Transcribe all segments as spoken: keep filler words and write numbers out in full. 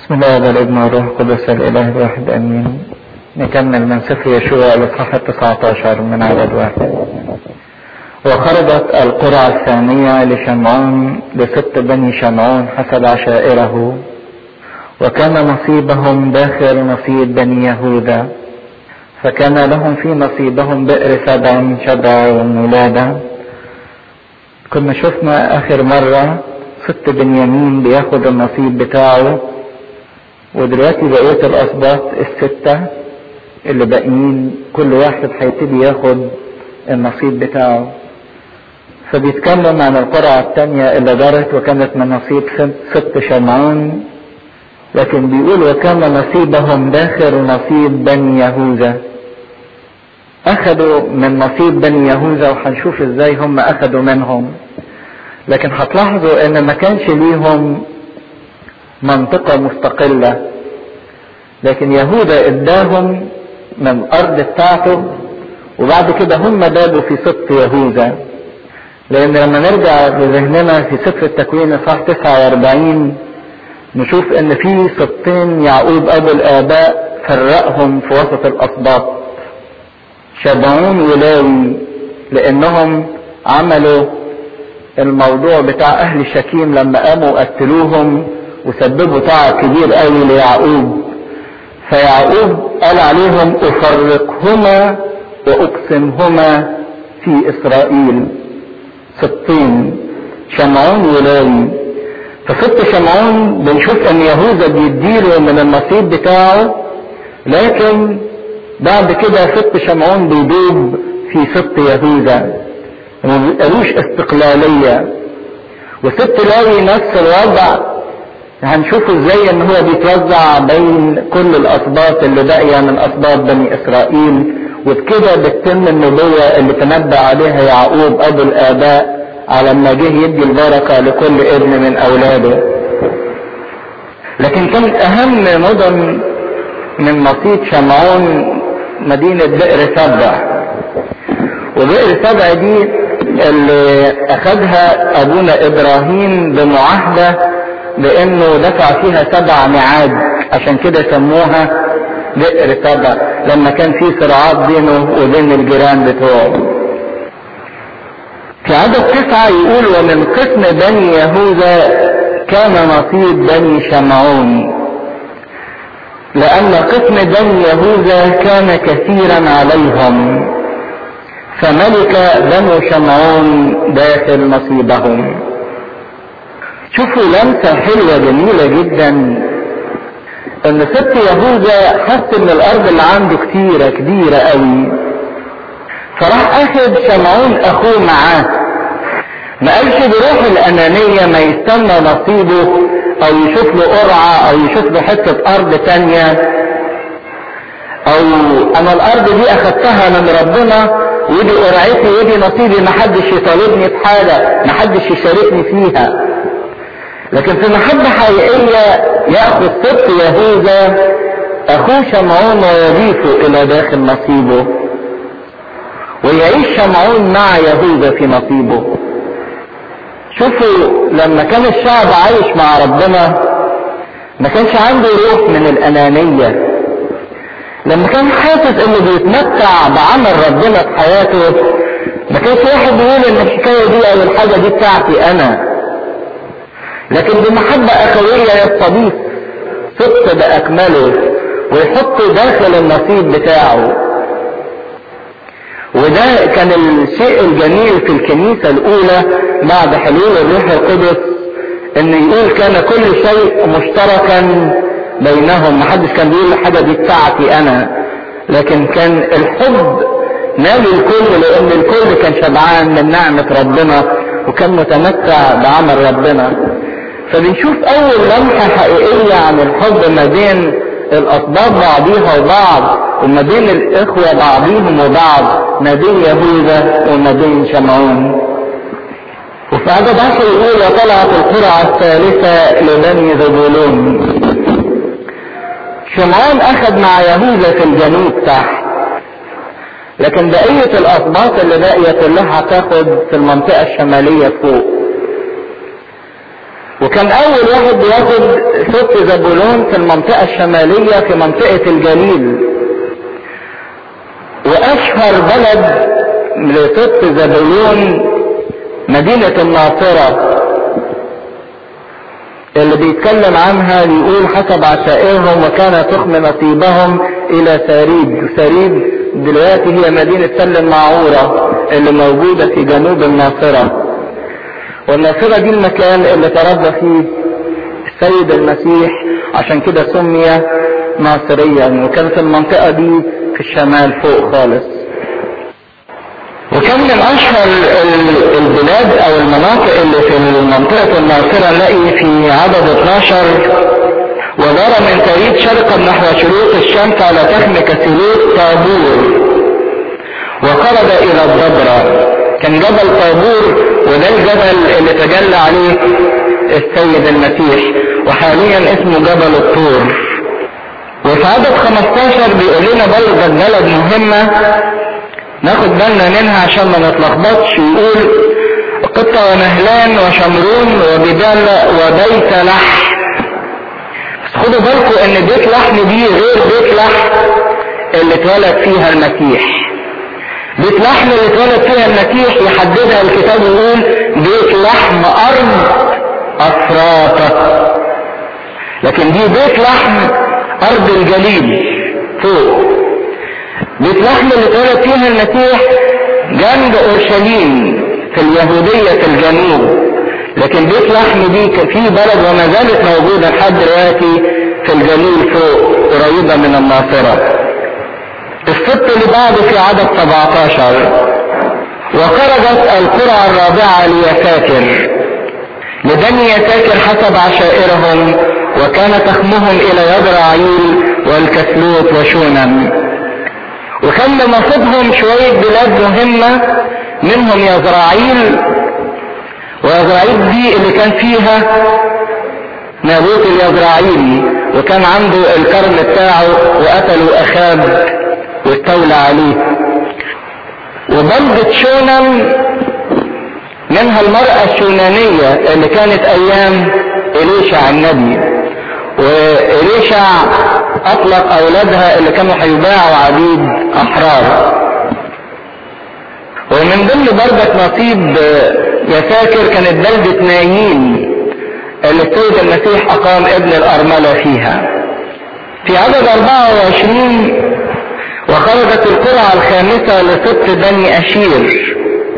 بسم الله والابن والروح القدس الاله الواحد امين. نكمل من سفر يشوع الاصحاح التسعة عشر من عدد واحد. وخرجت القرعة الثانية لشمعون لست بني شمعون حسب عشائره، وكان نصيبهم داخل نصيب بني يهوذا، فكان لهم في نصيبهم بئر سبع شبع وولادة. كنا شفنا اخر مرة ست بنيامين بياخد النصيب بتاعه، ودلوقتي بقية الاسباط الستة اللي باقيين كل واحد هيبتدي ياخد النصيب بتاعه. فبيتكلم عن القرعة التانية اللي دارت وكانت من نصيب ست شمعون، لكن بيقول وكان نصيبهم داخل نصيب بني يهوذا. اخدوا من نصيب بني يهوذا، وهنشوف ازاي هم اخدوا منهم. لكن هتلاحظوا ان ما كانش ليهم منطقة مستقلة، لكن يهوذا اداهم من الارض بتاعته، وبعد كده هم بابوا في سبط يهوذا. لان لما نرجع بذهننا في سفر التكوين اصحاح تسعة واربعين نشوف ان في سبطين يعقوب ابو الاباء فرقهم في وسط الاسباط، شبعون ولاوي، لانهم عملوا الموضوع بتاع اهل شكيم لما قاموا قتلوهم وسببوا تعب كبير قوي ليعقوب. فيعقوب قال عليهم افرقهما واقسمهما في اسرائيل، سبطين شمعون ولاوي. فست شمعون بنشوف ان يهوذا بيديله من النصيب بتاعه، لكن بعد كده ست شمعون بيدوب في سبط يهوذا، وما بيبقالوش استقلالية. وست لاوي نفس الوضع، هنشوفه ازاي ان هو بيتوزع بين كل الاسباط اللي باقيه من اسباط بني اسرائيل، وبكده بتتم النبوه اللي تنبأ عليها يعقوب ابو الاباء على ما جه يدي البركه لكل ابن من اولاده. لكن كانت اهم مدن من نصيب شمعون مدينه بئر سبع. وبئر سبع دي اللي اخذها ابونا ابراهيم بمعاهده لانه دفع فيها سبع معاد، عشان كده سموها بئر سبع، لما كان في صراعات بينه وبين الجيران بتوعه. في عدد تسعة يقول ومن قسم بني يهوذا كان نصيب بني شمعون، لان قسم بني يهوذا كان كثيرا عليهم، فملك بنو شمعون داخل نصيبهم. شوفوا لمسة حلوة جميلة جدا، ان ست يهوذا حس ان الارض اللي عنده كتيرة كبيرة قوي، فراح اخد شمعون اخوه معاه. ما قالش بروح الانانية ما يستنى نصيبه او يشوف له قرعة او يشوف له حتة ارض تانية، او انا الارض دي اخدتها من ربنا ودي قرعتي ودي نصيبي، محدش يطالبني بحاجة، محدش يشاركني فيها. لكن في محبة حقيقية يأخذ سبط يهوذا اخوه شمعون ويضيفه الى داخل نصيبه، ويعيش شمعون مع يهوذا في نصيبه. شوفوا لما كان الشعب عايش مع ربنا ما كانش عنده روح من الانانية. لما كان حاسس انه بيتمتع بعمل ربنا في حياته، ما كانش واحد يقول ان الحكاية دي او الحاجة دي بتاعتي انا، لكن بمحبة اخوية يستضيف سبط باكمله ويحطه داخل النصيب بتاعه. وده كان الشيء الجميل في الكنيسة الاولى بعد حلول الروح القدس، ان يقول كان كل شيء مشتركا بينهم، محدش كان بيقول الحاجة دي بتاعتي انا، لكن كان الحب نال الكل، لان الكل كان شبعان من نعمة ربنا وكان متمتع بعمل ربنا. فبنشوف اول لمحة حقيقية عن الحب ما بين الاسباط بعضيها وبعض، وما بين الاخوة بعضيهم وبعض، ما بين يهوذا وما بين شمعون. وفي عدد عشر يقول وطلعت القرعة الثالثة لبني زبولون. شمعون اخذ مع يهوذا في الجنوب تحت، لكن بقية الاسباط اللي باقية كلها تاخد في المنطقة الشمالية فوق. وكان اول واحد بياخد سبط زبولون في المنطقة الشمالية في منطقة الجليل. واشهر بلد لسبط زبولون مدينة الناصرة اللي بيتكلم عنها بيقول حسب عشائرهم وكان تخم نصيبهم الى ساريد. ساريد دلوقتي هي مدينة تل المعورة اللي موجودة في جنوب الناصرة. والناصرة دي المكان اللي تربى فيه السيد المسيح، عشان كده سمي ناصريا. وكانت المنطقة دي في الشمال فوق خالص. وكان من اشهر البلاد او المناطق اللي في منطقة الناصرة نلاقي في عدد اتناشر: ودار من تريد شرقا نحو شروق الشمس على تخم كسلوت طابور وقرب الى الضبرة. كان جبل طابور وده الجبل اللي تجلى عليه السيد المسيح، وحاليا اسمه جبل الطور. وفي عدد خمستاشر بيقول لنا بلد بلد مهمة ناخد بالنا منها عشان ما نتلخبطش. يقول قطة ونهلان وشمرون وبدال وبيت لحم. بس خدوا بالكم ان بيت لحم دي غير بيت لحم اللي اتولد فيها المسيح. بيت لحم اللي اتولد فيها المسيح يحددها الكتاب يقول بيت لحم ارض افراطة، لكن دي بيت لحم ارض الجليل فوق. بيت لحم اللي اتولد فيها المسيح جنب اورشليم في اليهودية في الجنوب، لكن بيت لحم دي في بلد وما زالت موجودة لحد دلوقتي في الجليل فوق قريبة من الناصرة. السبت اللي بعده في عدد سبعتاشر: وخرجت القرعة الرابعة ليساكر لبني يساكر حسب عشائرهم، وكان تخمهم الى يدرعيل والكسلوت وشونم. وكان نصيبهم شوية بلاد مهمة، منهم يزرعيل. ويزرعيل دي اللي كان فيها نابوت اليزرعيلي، وكان عنده الكرم بتاعه وقتلوا اخاب واستولى عليه. وبلدة شونم منها المرأة الشونانية اللي كانت ايام إليشع النبي، وإليشع اطلق اولادها اللي كانوا هيباعوا عبيد احرار. ومن ضمن بلدة نصيب يساكر كانت بلدة نايين اللي السيد المسيح اقام ابن الارملة فيها. في عدد اربعة وعشرين: وخرجت القرعة الخامسة لسبط بني اشير،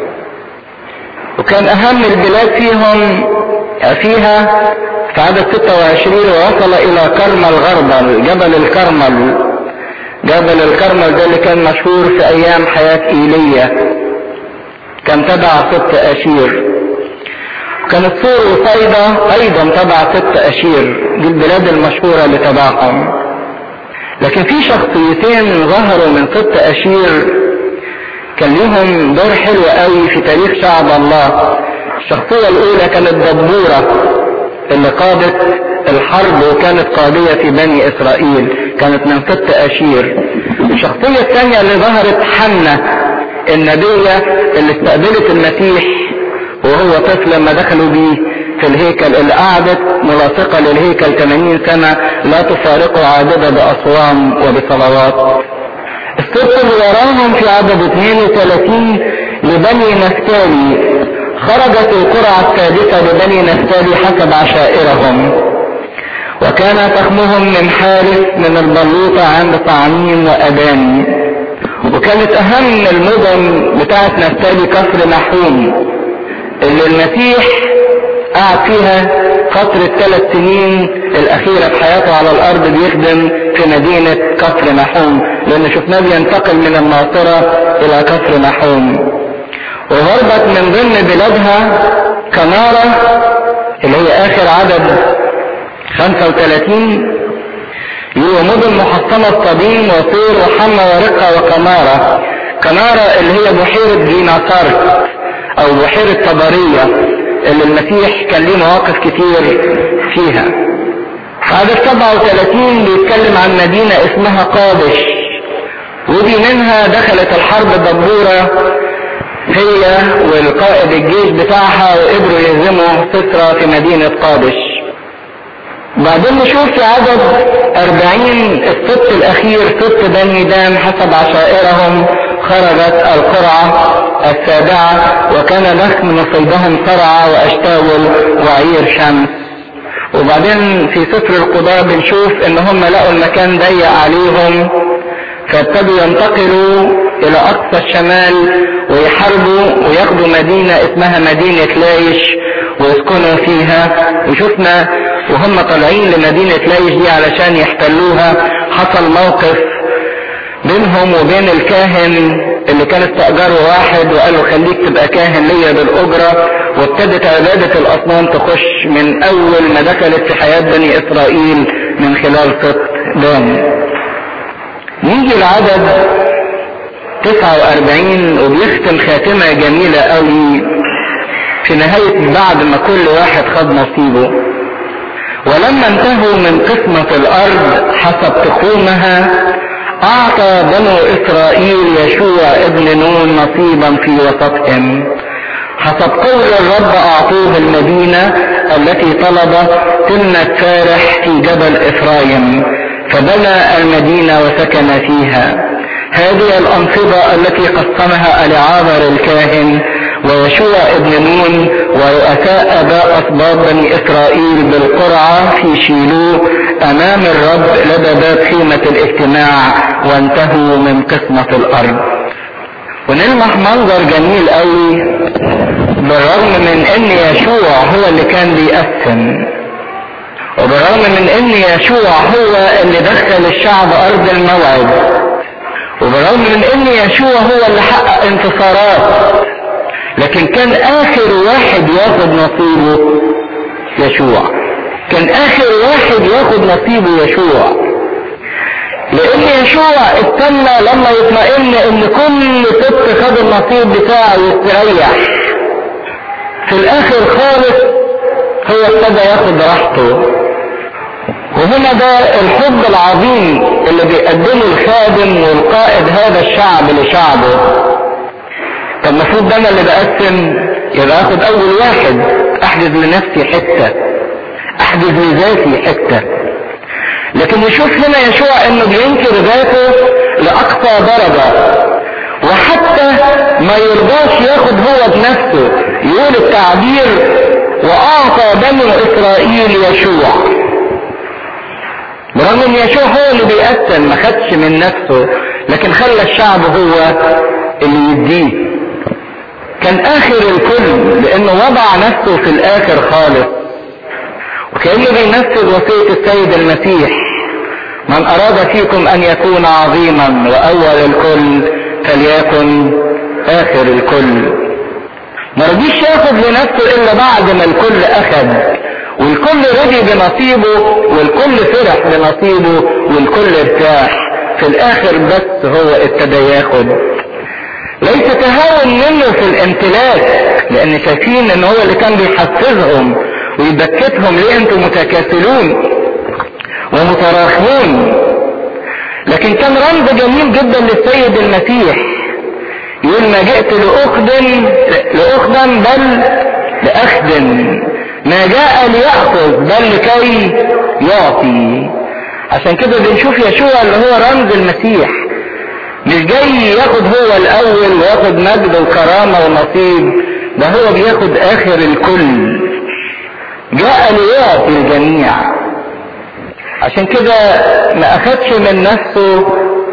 وكان اهم البلاد فيهم فيها في عدد ستة وعشرين: ووصل الى كرمل غربل جبل الكرمل. جبل الكرمل ده اللي كان مشهور في ايام حياة ايليا، كان تبع سبط اشير. كانت سور وصيدا ايضا تبع سبط اشير، دي البلاد المشهورة اللي تبعهم. لكن في شخصيتين ظهروا من سبط اشير كان ليهم دور حلو قوي في تاريخ شعب الله. الشخصية الاولى كانت دبورة اللي قادت الحرب وكانت قاضية في بني اسرائيل، كانت من سبط اشير. الشخصية الثانية اللي ظهرت حنة النبية اللي استقبلت المسيح وهو طفل لما دخلوا بيه في الهيكل، اللي قعدت ملاصقة للهيكل ثمانين سنة لا تفارقه عابدة بأصوام وبصلوات. السبط اللي وراهم في عدد اثنين وثلاثين لبني نفتالي. خرجت القرعة السادسة لبني نفتالي حسب عشائرهم، وكان تخمهم من حارس من البلوطة عند طعمين وأباني. وكانت اهم المدن بتاعت نفتالي كفر نحوم اللي المسيح قعد فيها فترة ثلاث سنين الاخيرة في حياته على الارض بيخدم في مدينة كفر نحوم، لان شفناه بينتقل من الناصرة الى كفر نحوم. وغربت من ضمن بلادها كنارة اللي هي اخر عدد خمسة وثلاثين، يقولوا مدن محصنة صديم وطور وحمى ورقة وكنارة. كنارة اللي هي بحيرة جيناصارت او بحيرة طبرية اللي المسيح كان ليه مواقف كتير فيها. عدد سبعة وثلاثين بيتكلم عن مدينة اسمها قادش، ودي منها دخلت الحرب دبورة هي والقائد الجيش بتاعها، وقدروا يهزموا سترة في مدينة قادش. بعدين نشوف في عدد أربعين السبت الأخير سبت بني دان حسب عشائرهم خرجت القرعة السابعة، وكان لحم نصيبهم صرعى وأشتاول وعير شمس. وبعدين في سفر القضاء بنشوف ان هم لقوا المكان ضيق عليهم، فابتدوا ينتقلوا الى اقصى الشمال ويحاربوا وياخدوا مدينة اسمها مدينة لايش ويسكنوا فيها. وشفنا وهم طالعين لمدينة لايش دي علشان يحتلوها حصل موقف بينهم وبين الكاهن اللي كان استأجره واحد وقال له خليك تبقى كاهن ليا بالأجرة، وابتدت عبادة الأصنام تخش من أول ما دخلت في حياة بني إسرائيل من خلال سبط دان. نيجي العدد تسعة وأربعين وبيختم خاتمة جميلة قوي في نهاية بعد ما كل واحد خد نصيبه. ولما انتهوا من قسمة الأرض حسب تقومها أعطى بنو إسرائيل يشوع ابن نون نصيبا في وسطهم حسب قول الرب. أعطوه المدينة التي طلب تمنة فارح في جبل إفرايم، فبنى المدينة وسكن فيها. هذه الأنصبة التي قسمها العازر الكاهن ويشوع ابن نون ورؤساء آباء أسباط بني إسرائيل بالقرعة في شيلو أمام الرب لدى باب خيمة الاجتماع، وانتهوا من قسمة الأرض. ونلمح منظر جميل قوي بالرغم من ان يشوع هو اللي كان بيقسم، وبالرغم من ان يشوع هو اللي دخل الشعب ارض الموعد، وبالرغم من ان يشوع هو اللي حقق انتصارات، لكن كان اخر واحد ياخد نصيبه يشوع. كان اخر واحد ياخد نصيبه يشوع، لان يشوع استنى لما يطمئن ان كل ست خد النصيب بتاعه يستريح. في الاخر خالص هو ابتدى ياخد راحته. وهنا ده الحب العظيم اللي بيقدمه الخادم والقائد هذا الشعب لشعبه. طب المفروض ده انا اللي بقسم، يبقى اخد اول واحد، احجز لنفسي حته، احجز لذاتي حته. لكن نشوف هنا يشوع انه بينكر ذاته لاقصى درجة، وحتى ما يرضاش ياخد هو بنفسه. يقول التعبير واعطى بنو اسرائيل يشوع، برغم ان يشوع هو اللي بيقسم، ما خدش من نفسه، لكن خلى الشعب هو اللي يديه. كان اخر الكل لانه وضع نفسه في الاخر خالص، وكأنه بينفذ وصية السيد المسيح: من أراد فيكم أن يكون عظيما وأول الكل فليكن آخر الكل. ما رضيش ياخد لنفسه إلا بعد ما الكل أخذ، والكل رضي بنصيبه، والكل فرح بنصيبه، والكل ارتاح. في الآخر بس هو ابتدى ياخد. ليس تهاون منه في الامتلاك، لأن شايفين إن هو اللي كان بيحفزهم ويبكتهم: ليه انتم متكاسلون ومتراخمون؟ لكن كان رمز جميل جدا للسيد المسيح. يقول: ما جئت لأخدم لأخدم بل لأخدم، ما جاء ليأخذ بل لكي يعطي. عشان كده بنشوف يشوع اللي هو رمز المسيح، مش جاي ياخد هو الأول وياخد مجد وكرامة ونصيب، ده هو بياخد آخر الكل، جاء ليعطي الجميع. عشان كده ما اخدش من نفسه،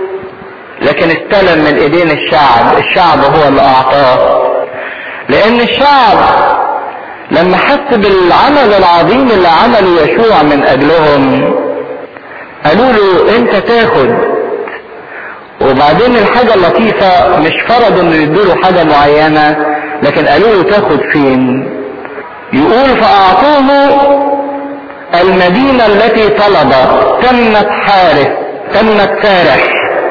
لكن استلم من ايدين الشعب. الشعب هو اللي اعطاه، لان الشعب لما حس بالعمل العظيم اللي عمله يشوع من اجلهم قالوا له: انت تاخد. وبعدين الحاجة اللطيفة، مش فرضوا انه يدوله حاجة معينة، لكن قالوا له: تاخد فين؟ يقول: فأعطوه المدينة التي طلب تمت حارس تمت فارح.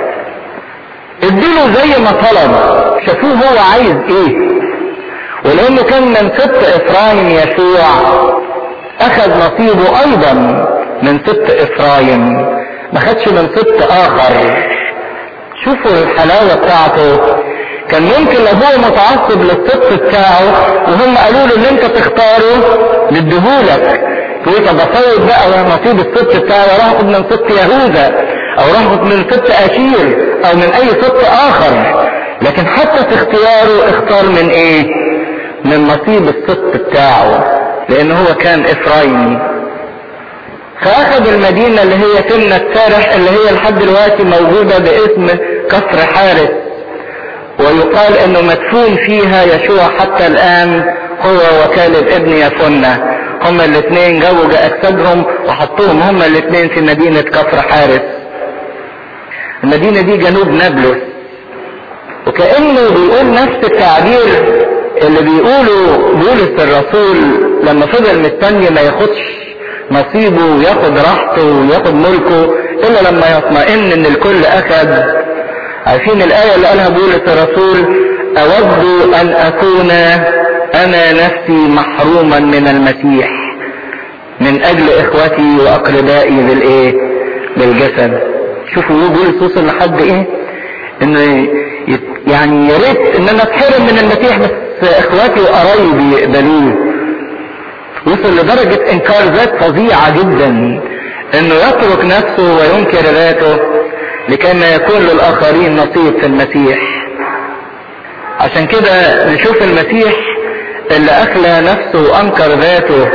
اديله زي ما طلب، شافوه هو عايز ايه. ولانه كان من سبط افرايم يشوع اخذ نصيبه ايضا من سبط افرايم، ما خدش من سبط اخر. شوفوا الحلاوة بتاعته. كان ممكن لو هو متعصب للسبط بتاعه وهم قالوا له اللي انت تختاره نديهولك، تقول طب افوض بقى نصيب السبط بتاعي وراح اخد من سبط يهوذا او راح اخد من سبط اشير او من اي سبط اخر، لكن حتى في اختياره اختار من ايه؟ من نصيب السبط بتاعه، لان هو كان افرايمي. فاخذ المدينة اللي هي تمنة سارح اللي هي لحد دلوقتي موجودة باسم كفر حارس، ويقال انه مدفون فيها يشوع حتى الان هو وكالب ابن يفنة. هما الاثنين جابوا اجسادهم وحطوهم هما الاثنين في مدينة كفر حارس. المدينة دي جنوب نابلس، وكأنه بيقول نفس التعبير اللي بيقوله بولس الرسول لما فضل مستني ما ياخدش نصيبه وياخد راحته وياخد ملكه الا لما يطمئن ان الكل اخذ. عارفين الآية اللي قالها بولس الرسول؟ اود ان اكون انا نفسي محروما من المسيح من اجل اخوتي واقربائي بالايه؟ بالجسد. شوفوا بولس وصل لحد ايه؟ انه يعني يا ريت ان انا اتحرم من المسيح بس اخواتي وقرايبي يقبلوه. وصل لدرجة انكار ذات فظيعة جدا، انه يترك نفسه وينكر ذاته لكي ما يكون للاخرين نصيب في المسيح. عشان كده نشوف المسيح اللي اخلى نفسه وانكر ذاته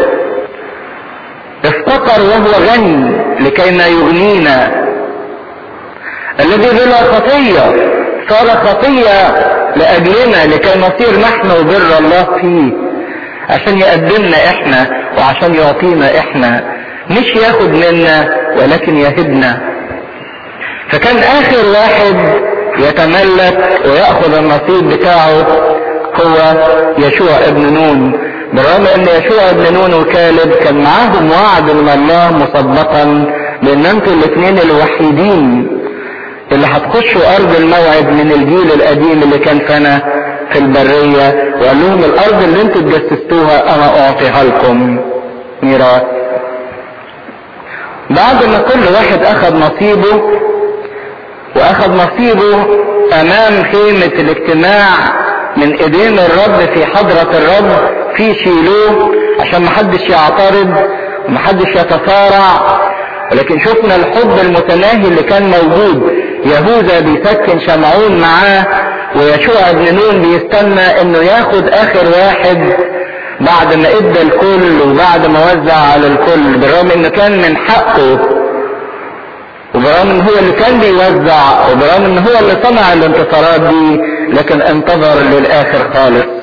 افتقر وهو غني لكي ما يغنينا. الذي بلا خطية صار خطية لأجلنا لكي نصير نحن وبر الله فيه، عشان يقدمنا احنا وعشان يعطينا احنا، مش ياخد منا ولكن يهبنا. فكان اخر واحد يتملك ويأخذ النصيب بتاعه هو يشوع ابن نون، بالرغم ان يشوع ابن نون وكالب كان معاهم وعد من الله مسبقا بان انتوا الاثنين الوحيدين اللي هتخشوا ارض الموعد من الجيل القديم اللي كان فانا في البرية، وقال لهم الارض اللي انتوا اتجسستوها انا اعطيها لكم ميراث. بعد ما كل واحد اخذ نصيبه واخذ نصيبه امام خيمة الاجتماع من ايدين الرب في حضرة الرب في شيلوه عشان محدش يعترض ومحدش يتصارع، ولكن شفنا الحب المتناهي اللي كان موجود. يهوذا بيسكن شمعون معاه، ويشوع ابن نون بيستنى انه ياخد اخر واحد بعد ما ادى الكل وبعد ما وزع على الكل، بالرغم انه كان من حقه وبرغم ان هو اللي كان بيوزع وبرغم ان هو اللي صنع الانتصارات دي، لكن انتظر للاخر خالص.